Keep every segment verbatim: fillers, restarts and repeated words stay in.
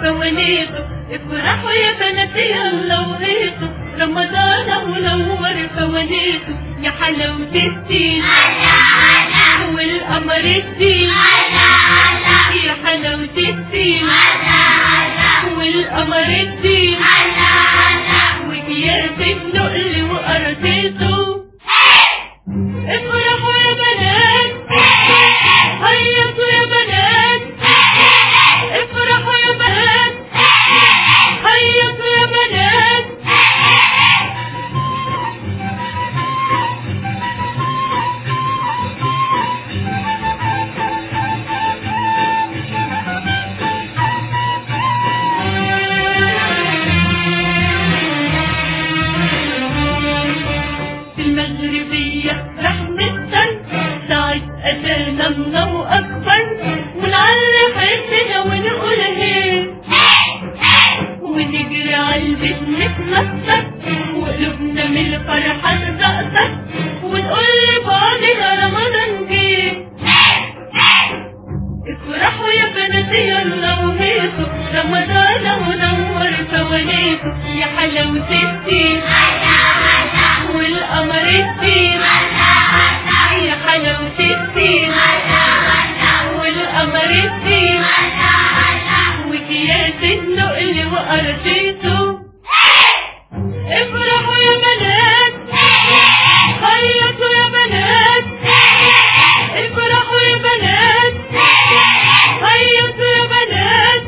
فوانيسه. افرحوا يا بنات يلا وهيصوا، رمضان منور فوانيسه. يا حلاوة الدين والقمر الدين، يا حلاوة الدين والقمر الدين، وكياس النقل وقراطيسه. افرحوا يا بنات هيصوا يا بنات، افرحوا يا بنات هيصوا يا بنات. في المغربية رحمة ساعة أذان الله أكبر، ونعلي حياتنا ونقول هي، ونجري عالبيت نتنطط وقلوبنا من الفرحة تزقطط، ونقول لبعضنا رمضان جه. افرحوا يا بنات يلا وهيصوا، رمضان منور فوانيسه. يا حلاوة الدين والقمر الدين، يا حلاوة الدين والقمر الدين، وكياس النقل وقراطيسه. افرحوا يا بنات هيصوا يا بنات، افرحوا يا بنات هيصوا يا بنات.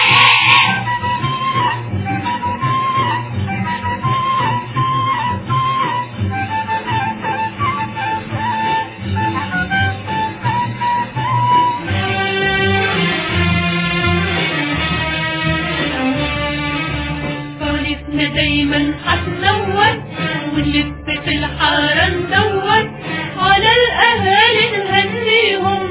فوانيسنا دايما هتنور، ونلف في الحارة ندور على الأهالي نهنيهم،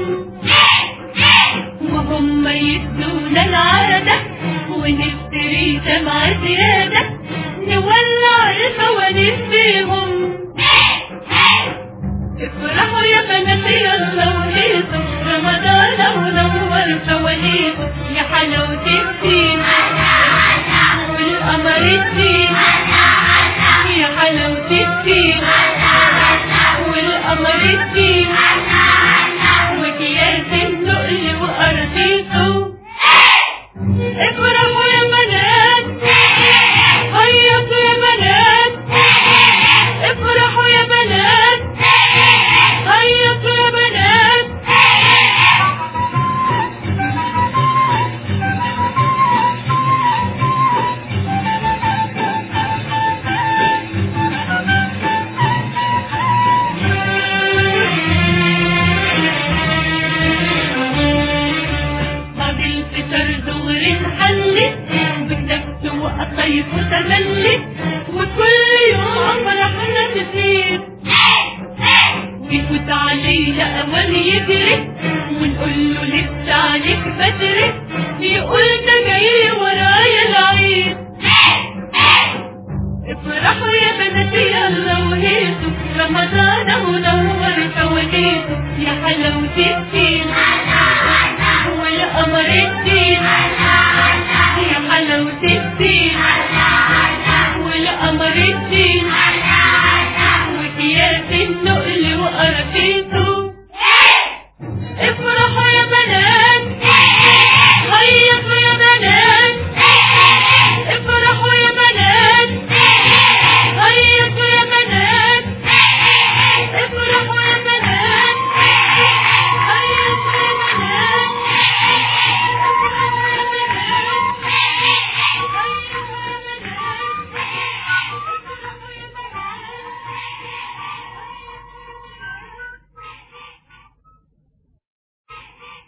وهم يدونا العادة ونشتري شمعة زيادة نولع الفوانيس بيهم. افرحوا يا بنات يلا وهيصوا، رمضان منور فوانيسه. يا حلاوة الدين